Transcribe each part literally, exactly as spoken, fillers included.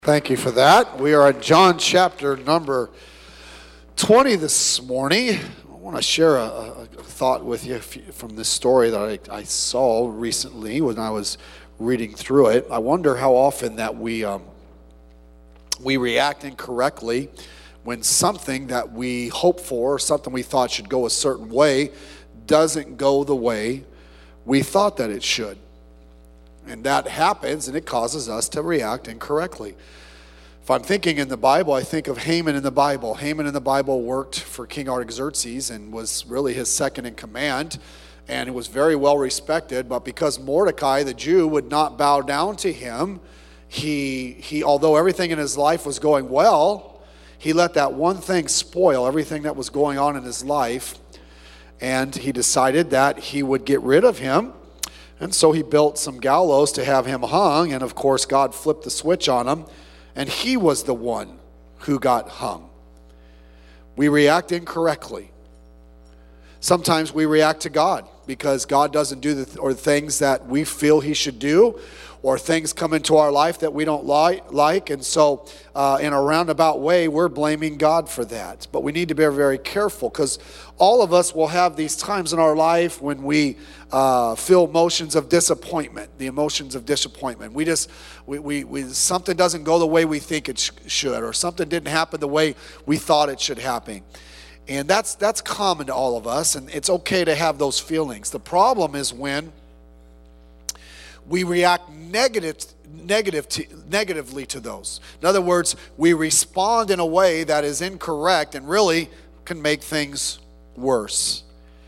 Thank you for that. We are in John chapter number twenty this morning. I want to share a, a thought with you from this story that I, I saw recently when I was reading through it. I wonder how often that we um, we react incorrectly when something that we hope for, something we thought should go a certain way, doesn't go the way we thought that it should. And that happens, and it causes us to react incorrectly. If I'm thinking in the Bible, I think of Haman in the Bible. Haman in the Bible worked for King Artaxerxes and was really his second in command, and it was very well respected. But because Mordecai, the Jew, would not bow down to him, he, he although everything in his life was going well, he let that one thing spoil everything that was going on in his life, and he decided that he would get rid of him. And so he built some gallows to have him hung, and of course God flipped the switch on him, and he was the one who got hung. We react incorrectly. Sometimes we react to God because God doesn't do the th- or things that we feel he should do, or things come into our life that we don't li- like, and so uh, in a roundabout way, we're blaming God for that. But we need to be very careful, because all of us will have these times in our life when we uh, feel emotions of disappointment, the emotions of disappointment. We just, we, we, we something doesn't go the way we think it sh- should, or something didn't happen the way we thought it should happen. And that's that's common to all of us, and it's okay to have those feelings. The problem is when we react negative, negative to, negatively to those. In other words, we respond in a way that is incorrect and really can make things worse.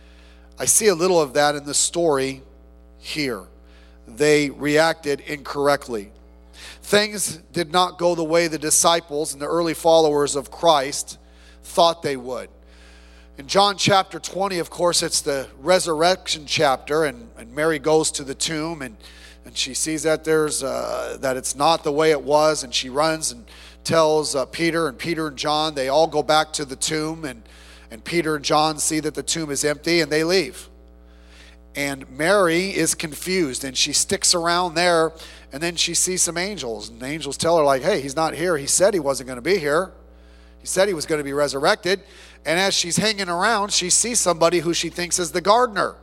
I see a little of that in the story here. They reacted incorrectly. Things did not go the way the disciples and the early followers of Christ thought they would. In John chapter twenty, of course, it's the resurrection chapter, and, and Mary goes to the tomb, and, and she sees that there's uh, that it's not the way it was, and she runs and tells uh, Peter, and Peter and John, they all go back to the tomb, and, and Peter and John see that the tomb is empty, and they leave. And Mary is confused, and she sticks around there, and then she sees some angels, and the angels tell her, like, hey, he's not here. He said he wasn't going to be here. He said he was going to be resurrected. And as she's hanging around, she sees somebody who she thinks is the gardener.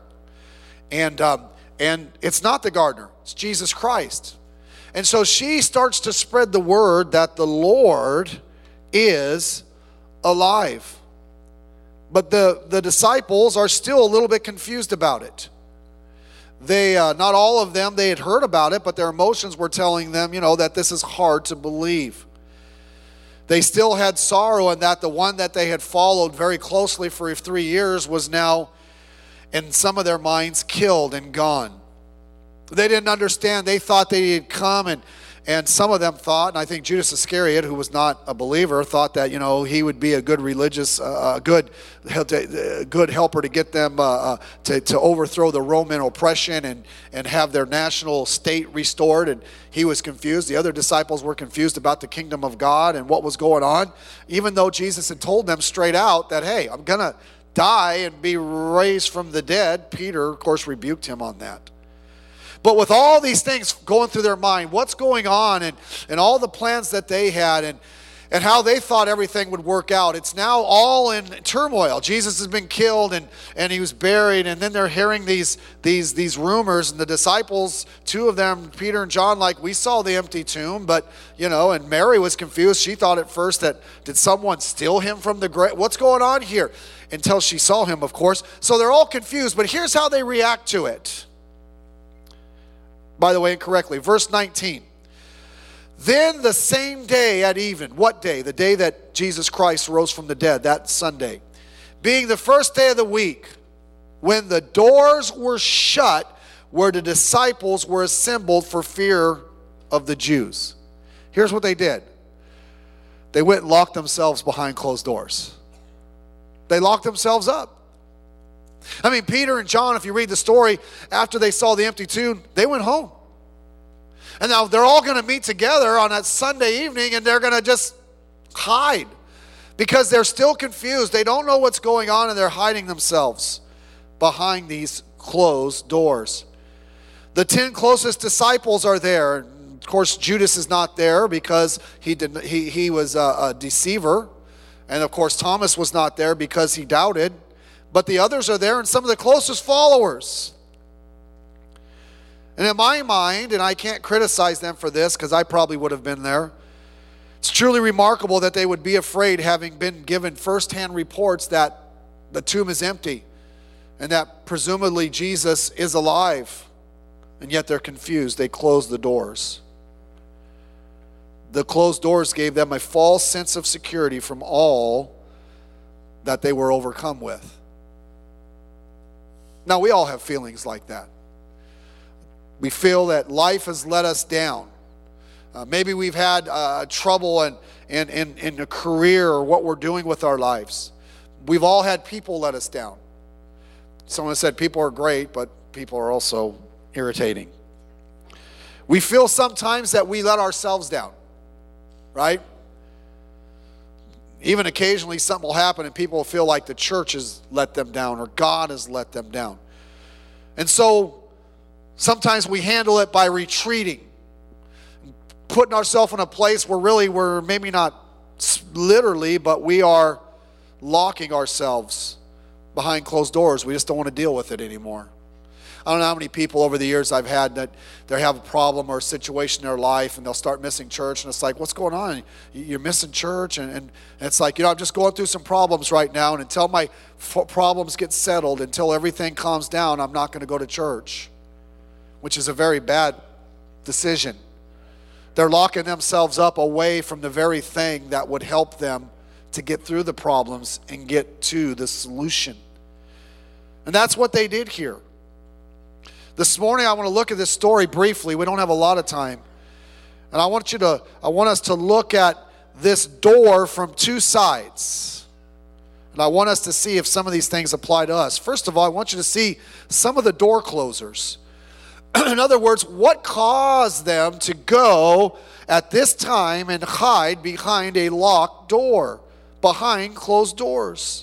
And um, and it's not the gardener. It's Jesus Christ. And so she starts to spread the word that the Lord is alive. But the, the disciples are still a little bit confused about it. They, uh, not all of them, they had heard about it, but their emotions were telling them, you know, that this is hard to believe. They still had sorrow in that the one that they had followed very closely for three years was now, in some of their minds, killed and gone. They didn't understand. They thought they had come, and, and some of them thought, and I think Judas Iscariot, who was not a believer, thought that, you know, he would be a good religious, uh, good, good helper to get them uh, uh, to, to overthrow the Roman oppression and, and have their national state restored. And he was confused. The other disciples were confused about the kingdom of God and what was going on, even though Jesus had told them straight out that, hey, I'm going to die and be raised from the dead. Peter, of course, rebuked him on that. But with all these things going through their mind, what's going on, and, and all the plans that they had, and, and how they thought everything would work out, it's now all in turmoil. Jesus has been killed, and, and he was buried, and then they're hearing these, these, these rumors, and the disciples, two of them, Peter and John, like, we saw the empty tomb, but, you know, and Mary was confused. She thought at first that, did someone steal him from the grave? What's going on here? Until she saw him, of course. So they're all confused, but here's how they react to it. By the way, incorrectly. Verse nineteen. Then the same day at even. What day? The day that Jesus Christ rose from the dead, that Sunday. Being the first day of the week, when the doors were shut, where the disciples were assembled for fear of the Jews. Here's what they did. They went and locked themselves behind closed doors. They locked themselves up. I mean, Peter and John, if you read the story, after they saw the empty tomb, they went home. And now they're all going to meet together on that Sunday evening, and they're going to just hide because they're still confused. They don't know what's going on, and they're hiding themselves behind these closed doors. The ten closest disciples are there. of course, Judas is not there because he did, he, he was a, a deceiver. And of course, Thomas was not there because he doubted. But the others are there, and some of the closest followers. And in my mind, and I can't criticize them for this because I probably would have been there, it's truly remarkable that they would be afraid, having been given firsthand reports that the tomb is empty and that presumably Jesus is alive. And yet they're confused. They close the doors. The closed doors gave them a false sense of security from all that they were overcome with. Now, we all have feelings like that. We feel that life has let us down. Uh, maybe we've had uh, trouble in, in, in, in a career or what we're doing with our lives. We've all had people let us down. Someone said people are great, but people are also irritating. We feel sometimes that we let ourselves down, right? Even occasionally something will happen and people will feel like the church has let them down or God has let them down. And so sometimes we handle it by retreating, putting ourselves in a place where really we're maybe not literally, but we are locking ourselves behind closed doors. We just don't want to deal with it anymore. I don't know how many people over the years I've had that they have a problem or a situation in their life and they'll start missing church, and it's like, what's going on? You're missing church, and, and it's like, you know, I'm just going through some problems right now, and until my f- problems get settled, until everything calms down, I'm not going to go to church, which is a very bad decision. They're locking themselves up away from the very thing that would help them to get through the problems and get to the solution. And that's what they did here. This morning I want to look at this story briefly. We don't have a lot of time. And I want you to I want us to look at this door from two sides. And I want us to see if some of these things apply to us. First of all, I want you to see some of the door closers. In other words, what caused them to go at this time and hide behind a locked door, behind closed doors?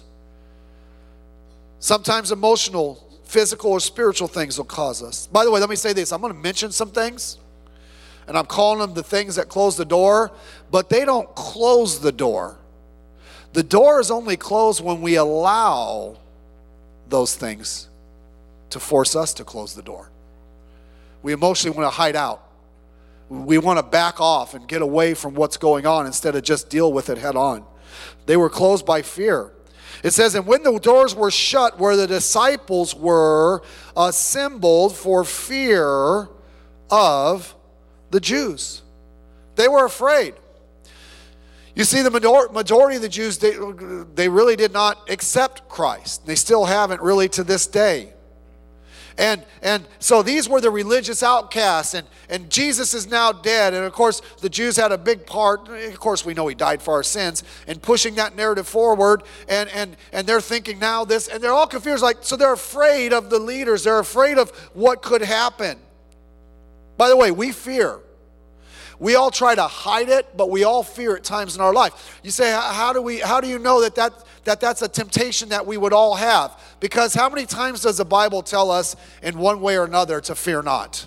Sometimes emotional, physical, or spiritual things will cause us. By the way, let me say this. I'm going to mention some things, and I'm calling them the things that close the door, but they don't close the door. The door is only closed when we allow those things to force us to close the door. We emotionally want to hide out. We want to back off and get away from what's going on instead of just deal with it head on. They were closed by fear. It says, and when the doors were shut where the disciples were assembled for fear of the Jews. They were afraid. You see, the majority of the Jews, they, they really did not accept Christ. They still haven't really to this day. And and so these were the religious outcasts, and, and Jesus is now dead. And of course, the Jews had a big part, of course we know he died for our sins, in pushing that narrative forward. And, and, and they're thinking now this, and they're all confused, like, so they're afraid of the leaders. They're afraid of what could happen. By the way, we fear. We all try to hide it, but we all fear at times in our life. You say, how do we? How do you know that, that, that that's a temptation that we would all have? Because how many times does the Bible tell us in one way or another to fear not?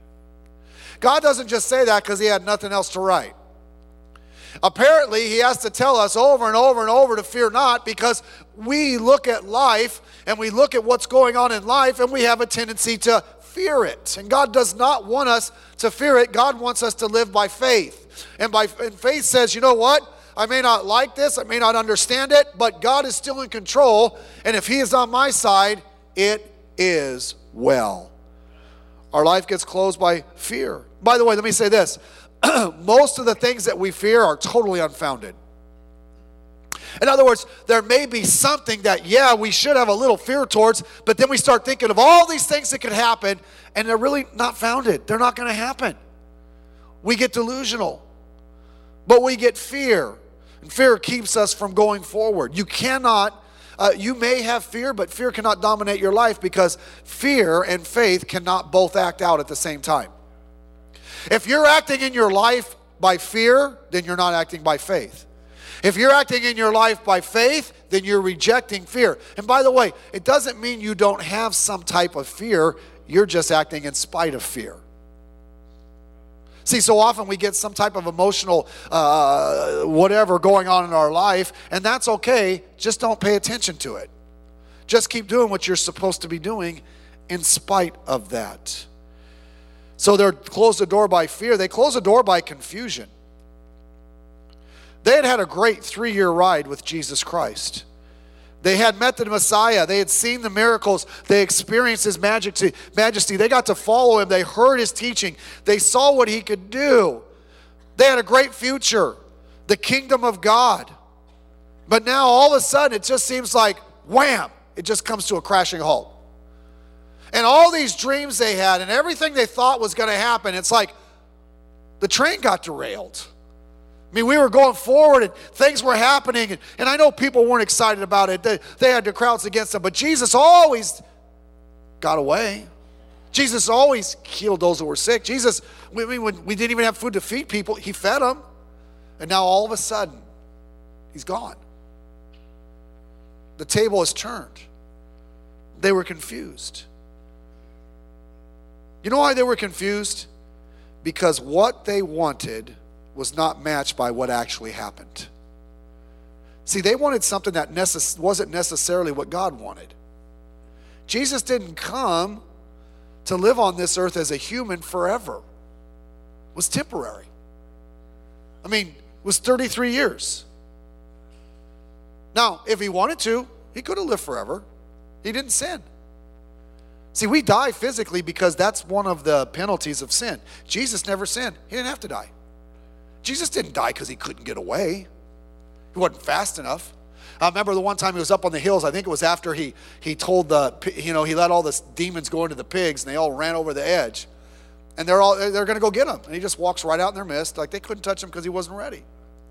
God doesn't just say that because he had nothing else to write. Apparently, he has to tell us over and over and over to fear not, because we look at life and we look at what's going on in life and we have a tendency to fear it. And God does not want us to fear it. God wants us to live by faith. And by and faith says, you know what? I may not like this, I may not understand it, but God is still in control. And if he is on my side, it is well. Our life gets closed by fear. By the way, let me say this. Most of the things that we fear are totally unfounded. In other words, there may be something that, yeah, we should have a little fear towards, but then we start thinking of all these things that could happen, and they're really not founded. They're not going to happen. We get delusional, but we get fear, and fear keeps us from going forward. You cannot, uh, you may have fear, but fear cannot dominate your life, because fear and faith cannot both act out at the same time. If you're acting in your life by fear, then you're not acting by faith. If you're acting in your life by faith, then you're rejecting fear. And by the way, it doesn't mean you don't have some type of fear. You're just acting in spite of fear. See, so often we get some type of emotional uh, whatever going on in our life, and that's okay. Just don't pay attention to it. Just keep doing what you're supposed to be doing in spite of that. So they're closed the door by fear. They closed the door by confusion. They had had a great three-year ride with Jesus Christ. They had met the Messiah. They had seen the miracles. They experienced his majesty. They got to follow him. They heard his teaching. They saw what he could do. They had a great future, the kingdom of God. But now all of a sudden it just seems like, wham, it just comes to a crashing halt. And all these dreams they had and everything they thought was going to happen, it's like the train got derailed. I mean, we were going forward and things were happening. And, and I know people weren't excited about it. They, they had the crowds against them. But Jesus always got away. Jesus always healed those who were sick. Jesus, I mean, when we didn't even have food to feed people, he fed them. And now all of a sudden, he's gone. The table is turned. They were confused. You know why they were confused? Because what they wanted was not matched by what actually happened. See, they wanted something that necess- wasn't necessarily what God wanted. Jesus didn't come to live on this earth as a human forever. It was temporary. I mean, it was thirty-three years. Now, if he wanted to, he could have lived forever. He didn't sin. See, we die physically because that's one of the penalties of sin. Jesus never sinned. He didn't have to die. Jesus didn't die because he couldn't get away. He wasn't fast enough. I remember the one time he was up on the hills. I think it was after he he told the, you know, he let all the demons go into the pigs and they all ran over the edge. And they're all, they're going to go get him. And he just walks right out in their midst. Like they couldn't touch him because he wasn't ready.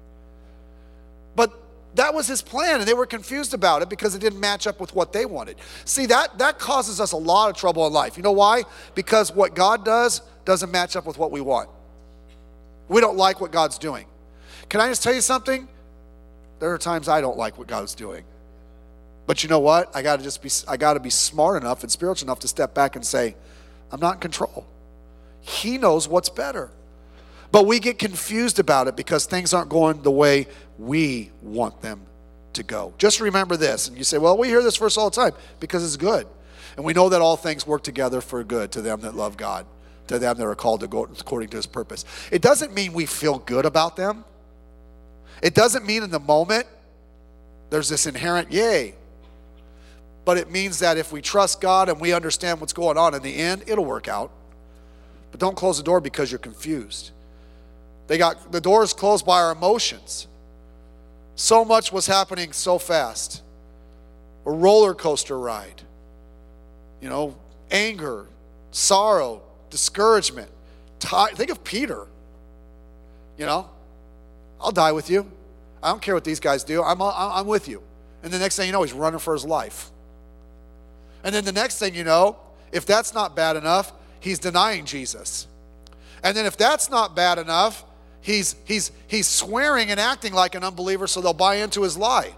But that was his plan, and they were confused about it because it didn't match up with what they wanted. See, that, that causes us a lot of trouble in life. You know why? Because what God does doesn't match up with what we want. We don't like what God's doing. Can I just tell you something? There are times I don't like what God's doing. But you know what? I got to just be I got to be smart enough and spiritual enough to step back and say, I'm not in control. He knows what's better. But we get confused about it because things aren't going the way we want them to go. Just remember this. And you say, well, we hear this verse all the time because it's good. And we know that all things work together for good to them that love God, to them that are called to go according to his purpose. It doesn't mean we feel good about them. It doesn't mean in the moment there's this inherent yay. But it means that if we trust God and we understand what's going on, in the end, it'll work out. But don't close the door because you're confused. They got the doors closed by our emotions. So much was happening so fast. A roller coaster ride. You know, anger, sorrow, discouragement. T- think of Peter. You know, I'll die with you. I don't care what these guys do. I'm, I'm with you. And the next thing you know, he's running for his life. And then the next thing you know, if that's not bad enough, he's denying Jesus. And then if that's not bad enough, he's he's he's swearing and acting like an unbeliever so they'll buy into his lie.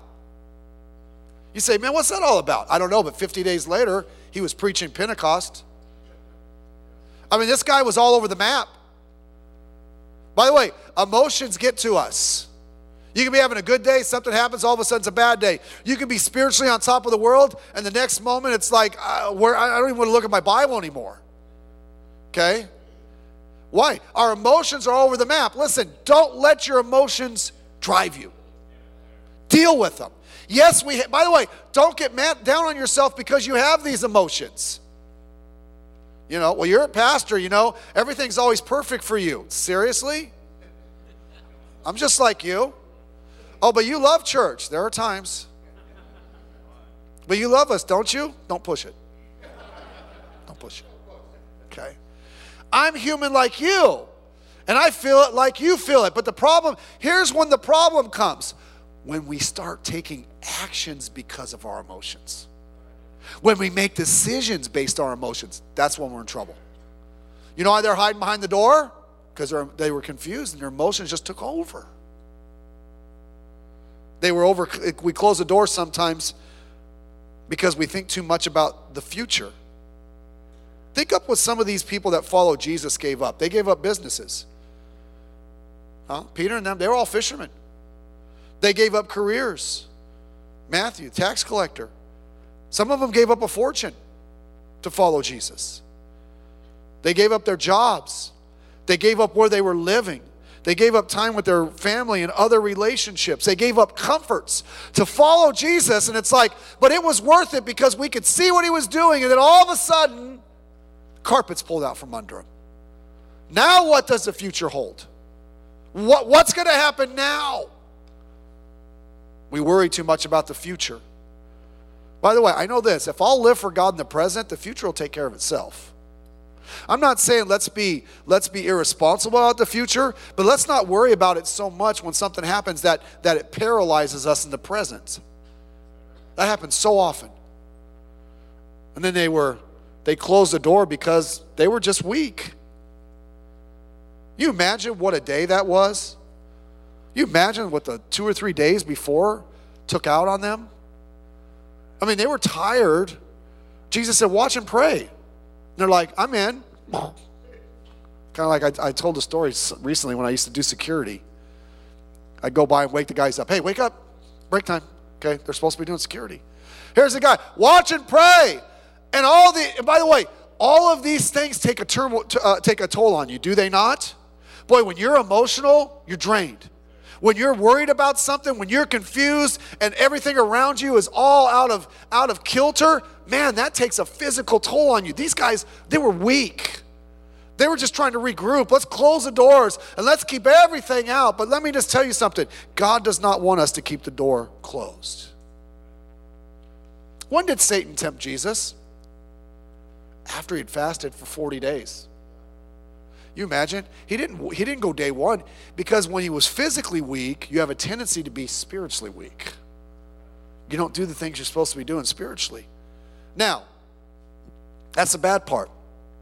You say, man, what's that all about? I don't know, but fifty days later, he was preaching Pentecost. I mean, this guy was all over the map. By the way, emotions get to us. You can be having a good day, something happens, all of a sudden it's a bad day. You can be spiritually on top of the world, and the next moment it's like, uh, where I don't even want to look at my Bible anymore. Okay? Why? Our emotions are all over the map. Listen, don't let your emotions drive you. Deal with them. Yes, we, ha- by the way, don't get mad down on yourself because you have these emotions. You know, well, you're a pastor, you know, everything's always perfect for you. Seriously? I'm just like you. Oh, but you love church. There are times. But you love us, don't you? Don't push it. Don't push it. Okay? I'm human like you. And I feel it like you feel it. But the problem, here's when the problem comes. When we start taking actions because of our emotions. When we make decisions based on our emotions, that's when we're in trouble. You know why they're hiding behind the door? Because they were confused and their emotions just took over. They were over, we close the door sometimes because we think too much about the future. Think up what some of these people that follow Jesus gave up. They gave up businesses. Huh? Peter and them, they were all fishermen. They gave up careers. Matthew, tax collector. Some of them gave up a fortune to follow Jesus. They gave up their jobs. They gave up where they were living. They gave up time with their family and other relationships. They gave up comforts to follow Jesus. And it's like, but it was worth it because we could see what he was doing. And then all of a sudden, carpets pulled out from under him. Now what does the future hold? What, what's going to happen now? We worry too much about the future. By the way, I know this. If I'll live for God in the present, the future will take care of itself. I'm not saying let's be let's be irresponsible about the future, but let's not worry about it so much when something happens that, that it paralyzes us in the present. That happens so often. And then they were they closed the door because they were just weak. You imagine what a day that was? You imagine what the two or three days before took out on them? I mean, they were tired. Jesus said, watch and pray. And they're like, I'm in. Kind of like I, I told a story recently when I used to do security. I'd go by and wake the guys up. Hey, wake up. Break time. Okay, they're supposed to be doing security. Here's the guy. Watch and pray. And all the, and by the way, all of these things take a, term, uh, take a toll on you, do they not? Boy, when you're emotional, you're drained. When you're worried about something, when you're confused and everything around you is all out of out of kilter, man, that takes a physical toll on you. These guys, they were weak. They were just trying to regroup. Let's close the doors and let's keep everything out. But let me just tell you something. God does not want us to keep the door closed. When did Satan tempt Jesus? After he'd fasted for forty days. You imagine? He didn't, he didn't go day one because when he was physically weak, you have a tendency to be spiritually weak. You don't do the things you're supposed to be doing spiritually. Now, that's the bad part.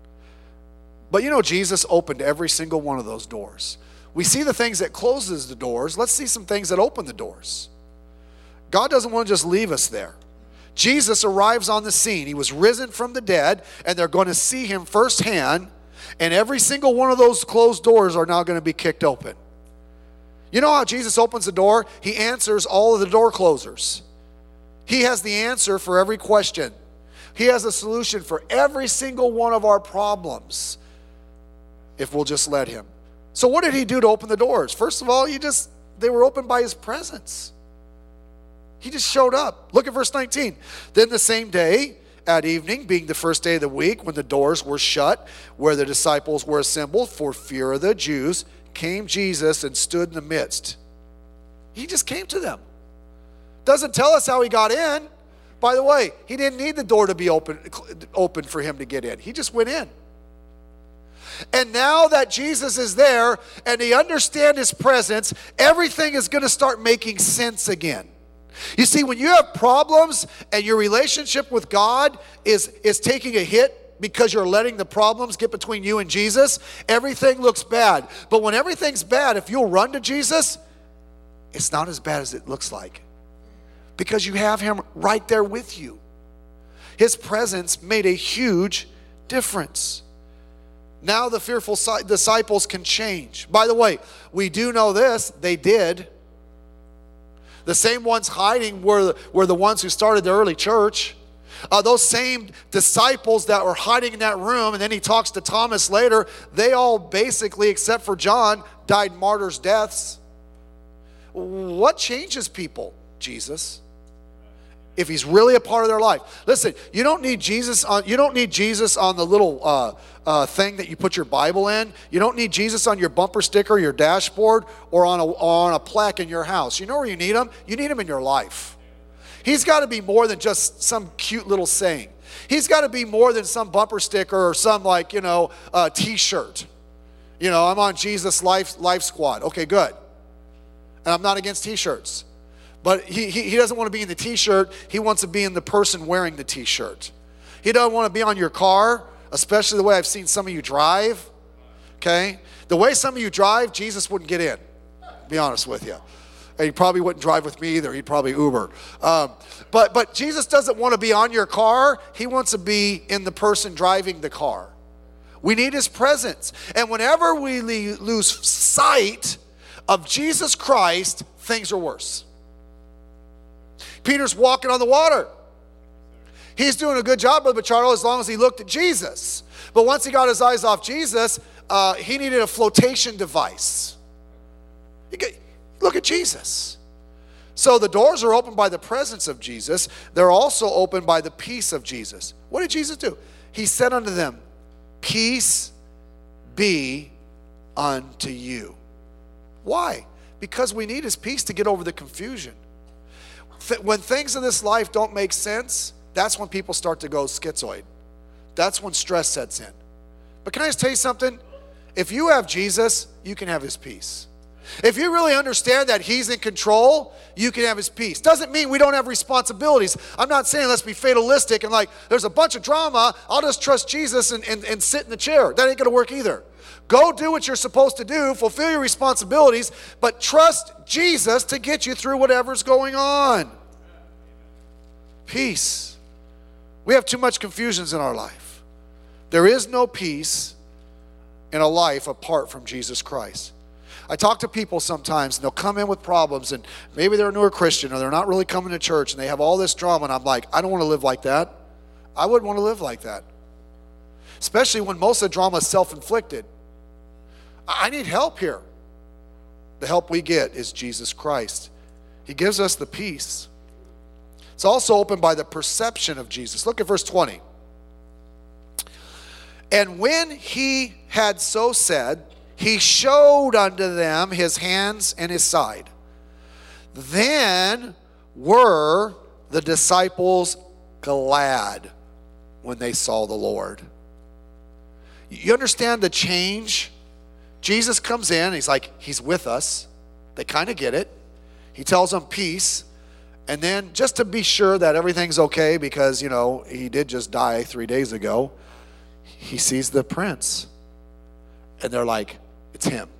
But you know, Jesus opened every single one of those doors. We see the things that closes the doors. Let's see some things that open the doors. God doesn't want to just leave us there. Jesus arrives on the scene. He was risen from the dead, and they're going to see him firsthand. And every single one of those closed doors are now going to be kicked open. You know how Jesus opens the door? He answers all of the door closers. He has the answer for every question. He has a solution for every single one of our problems if we'll just let him. So what did he do to open the doors? First of all, he just they were opened by his presence. He just showed up. Look at verse nineteen. Then the same day, at evening, being the first day of the week, when the doors were shut, where the disciples were assembled for fear of the Jews, came Jesus and stood in the midst. He just came to them. Doesn't tell us how he got in. By the way, he didn't need the door to be open, open for him to get in. He just went in. And now that Jesus is there and they understand his presence, everything is going to start making sense again. You see, when you have problems and your relationship with God is, is taking a hit because you're letting the problems get between you and Jesus, everything looks bad. But when everything's bad, if you'll run to Jesus, it's not as bad as it looks like because you have him right there with you. His presence made a huge difference. Now the fearful disciples can change. By the way, we do know this, they did. The same ones hiding were, were the ones who started the early church. Uh, those same disciples that were hiding in that room, and then he talks to Thomas later, they all basically, except for John, died martyrs' deaths. What changes people? Jesus. If he's really a part of their life. Listen, you don't need Jesus on, you don't need Jesus on the little uh, uh, thing that you put your Bible in. You don't need Jesus on your bumper sticker, your dashboard, or on a, on a plaque in your house. You know where you need him? You need him in your life. He's got to be more than just some cute little saying. He's got to be more than some bumper sticker or some like, you know, uh, t-shirt. You know, I'm on Jesus Life, Life Squad. Okay, good. And I'm not against t-shirts. But he, he, he doesn't want to be in the t-shirt. He wants to be in the person wearing the t-shirt. He doesn't want to be on your car, especially the way I've seen some of you drive. Okay? The way some of you drive, Jesus wouldn't get in, to be honest with you. And he probably wouldn't drive with me either. He'd probably Uber. Um, but, but Jesus doesn't want to be on your car. He wants to be in the person driving the car. We need his presence. And whenever we lose sight of Jesus Christ, things are worse. Peter's walking on the water. He's doing a good job, Brother Bachardo, as long as he looked at Jesus. But once he got his eyes off Jesus, uh, he needed a flotation device. Look at Jesus. So the doors are opened by the presence of Jesus. They're also opened by the peace of Jesus. What did Jesus do? He said unto them, peace be unto you. Why? Because we need his peace to get over the confusion. When things in this life don't make sense, that's when people start to go schizoid. That's when stress sets in. But can I just tell you something? If you have Jesus, you can have his peace. If you really understand that he's in control, you can have his peace. Doesn't mean we don't have responsibilities. I'm not saying let's be fatalistic and like there's a bunch of drama, I'll just trust Jesus and, and, and sit in the chair. That ain't going to work either. Go do what you're supposed to do, fulfill your responsibilities, but trust Jesus to get you through whatever's going on. Peace. We have too much confusions in our life. There is no peace in a life apart from Jesus Christ. I talk to people sometimes, and they'll come in with problems, and maybe they're a newer Christian, or they're not really coming to church, and they have all this drama, and I'm like, I don't want to live like that. I wouldn't want to live like that. Especially when most of the drama is self-inflicted. I need help here. The help we get is Jesus Christ. He gives us the peace. It's also opened by the perception of Jesus. Look at verse twenty. And when he had so said, he showed unto them his hands and his side. Then were the disciples glad when they saw the Lord. You understand the change? Jesus comes in, he's like, he's with us. They kind of get it. He tells them peace. And then just to be sure that everything's okay, because, you know, he did just die three days ago, he sees the prince. And they're like, it's him.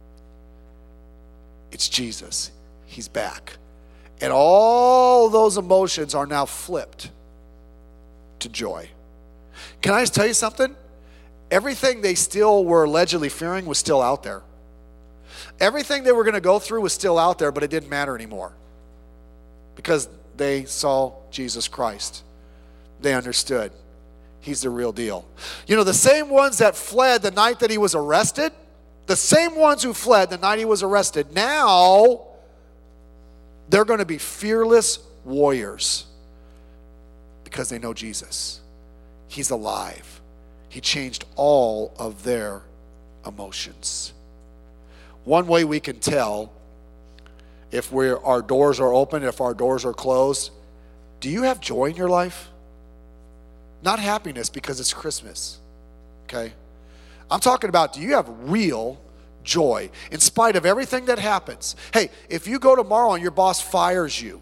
It's Jesus. He's back. And all those emotions are now flipped to joy. Can I just tell you something? Everything they still were allegedly fearing was still out there. Everything they were going to go through was still out there, but it didn't matter anymore. Because they saw Jesus Christ. They understood. He's the real deal. You know, the same ones that fled the night that he was arrested, the same ones who fled the night he was arrested, now they're going to be fearless warriors because they know Jesus. He's alive. He changed all of their emotions. One way we can tell if we're, our doors are open, if our doors are closed, do you have joy in your life? Not happiness because it's Christmas, okay? I'm talking about, do you have real joy in spite of everything that happens? Hey, if you go tomorrow and your boss fires you,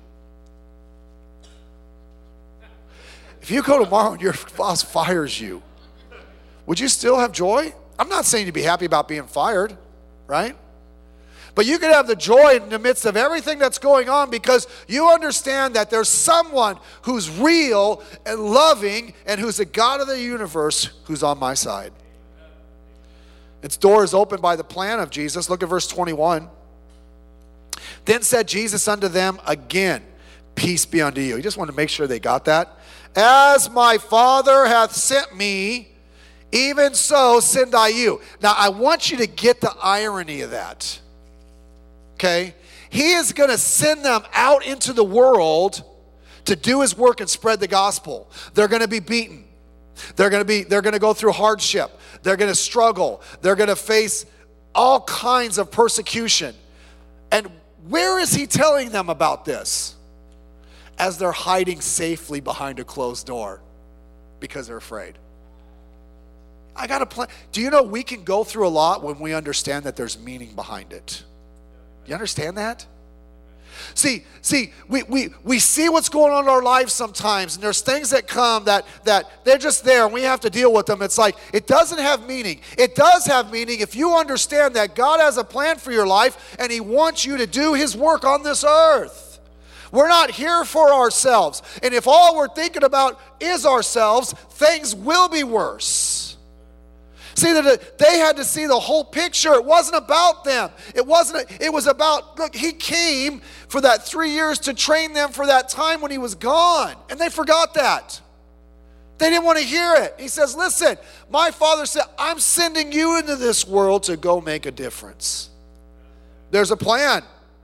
if you go tomorrow and your boss fires you, would you still have joy? I'm not saying to be happy about being fired, right? But you can have the joy in the midst of everything that's going on because you understand that there's someone who's real and loving and who's the God of the universe who's on my side. Its door is opened by the plan of Jesus. Look at verse twenty-one. Then said Jesus unto them again, peace be unto you. He just wanted to make sure they got that. As my Father hath sent me, even so send I you. Now I want you to get the irony of that. Okay? He is going to send them out into the world to do his work and spread the gospel. They're going to be beaten. They're going to be they're going to go through hardship. They're going to struggle. They're going to face all kinds of persecution. And where is he telling them about this? As they're hiding safely behind a closed door because they're afraid. I got a plan. Do you know we can go through a lot when we understand that there's meaning behind it? You understand that? See, see, we, we, we see what's going on in our lives sometimes, and there's things that come that, that they're just there, and we have to deal with them. It's like, it doesn't have meaning. It does have meaning if you understand that God has a plan for your life, and he wants you to do his work on this earth. We're not here for ourselves. And if all we're thinking about is ourselves, things will be worse. See, that they had to see the whole picture. It wasn't about them. It wasn't, it was about, look, he came for that three years to train them for that time when he was gone. And they forgot that. They didn't want to hear it. He says, listen, my Father said, I'm sending you into this world to go make a difference. There's a plan.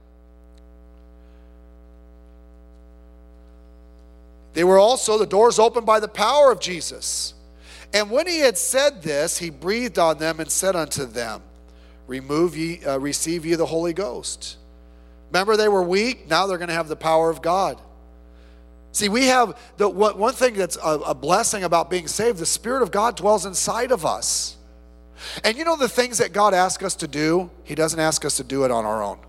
They were also, the doors opened by the power of Jesus. And when he had said this, he breathed on them and said unto them, Remove ye, uh, receive ye the Holy Ghost. Remember, they were weak. Now they're going to have the power of God. See, we have, the one thing that's a, a blessing about being saved, the Spirit of God dwells inside of us. And you know the things that God asks us to do, he doesn't ask us to do it on our own.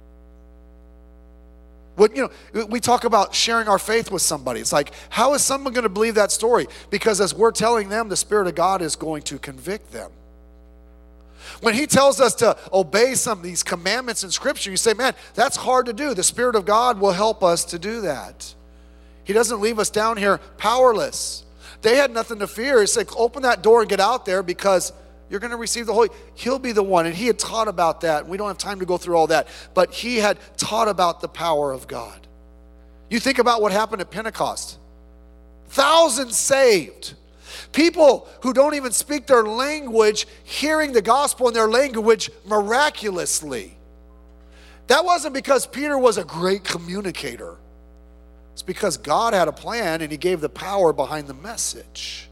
When, you know, we talk about sharing our faith with somebody. It's like, how is someone going to believe that story? Because as we're telling them, the Spirit of God is going to convict them. When he tells us to obey some of these commandments in Scripture, you say, man, that's hard to do. The Spirit of God will help us to do that. He doesn't leave us down here powerless. They had nothing to fear. He said, open that door and get out there because you're going to receive the Holy. He'll be the one. And he had taught about that. We don't have time to go through all that. But he had taught about the power of God. You think about what happened at Pentecost. Thousands saved. People who don't even speak their language, hearing the gospel in their language miraculously. That wasn't because Peter was a great communicator. It's because God had a plan and he gave the power behind the message.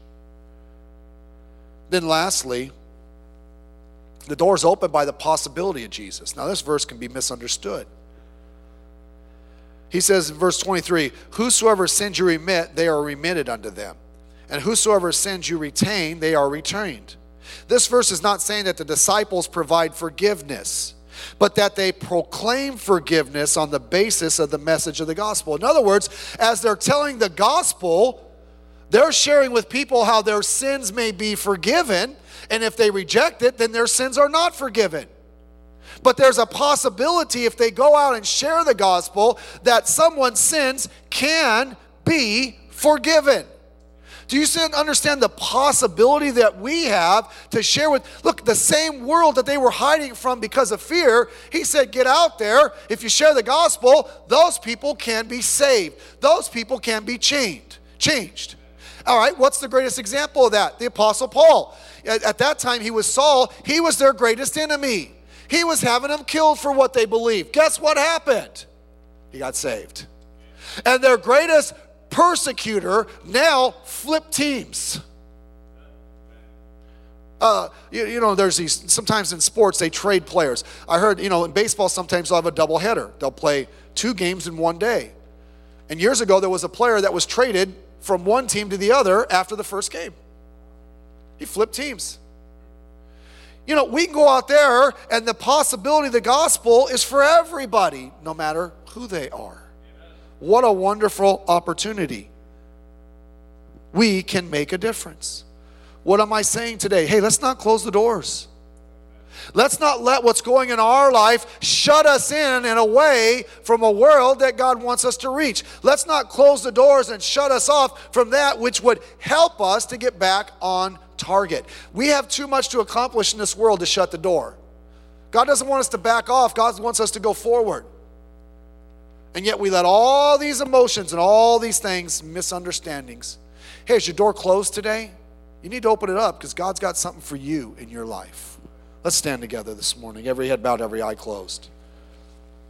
Then lastly, the door's opened by the possibility of Jesus. Now this verse can be misunderstood. He says in verse twenty-three, whosoever sins you remit, they are remitted unto them. And whosoever sins you retain, they are retained. This verse is not saying that the disciples provide forgiveness, but that they proclaim forgiveness on the basis of the message of the gospel. In other words, as they're telling the gospel, they're sharing with people how their sins may be forgiven, and if they reject it, then their sins are not forgiven. But there's a possibility if they go out and share the gospel that someone's sins can be forgiven. Do you understand the possibility that we have to share with, look, the same world that they were hiding from because of fear, he said, get out there. If you share the gospel, those people can be saved. Those people can be changed. Changed. All right, what's the greatest example of that? The Apostle Paul. At, at that time, he was Saul. He was their greatest enemy. He was having them killed for what they believed. Guess what happened? He got saved. And their greatest persecutor now flipped teams. Uh, you, you know, there's these, sometimes in sports, they trade players. I heard, you know, in baseball, sometimes they'll have a doubleheader. They'll play two games in one day. And years ago, there was a player that was traded from one team to the other after the first game. He flipped teams. You know, we can go out there and the possibility of the gospel is for everybody, no matter who they are. What a wonderful opportunity. We can make a difference. What am I saying today? Hey, let's not close the doors. Let's not let what's going in our life shut us in and away from a world that God wants us to reach. Let's not close the doors and shut us off from that which would help us to get back on target. We have too much to accomplish in this world to shut the door. God doesn't want us to back off. God wants us to go forward. And yet we let all these emotions and all these things, misunderstandings. Hey, is your door closed today? You need to open it up because God's got something for you in your life. Let's stand together this morning. Every head bowed, every eye closed.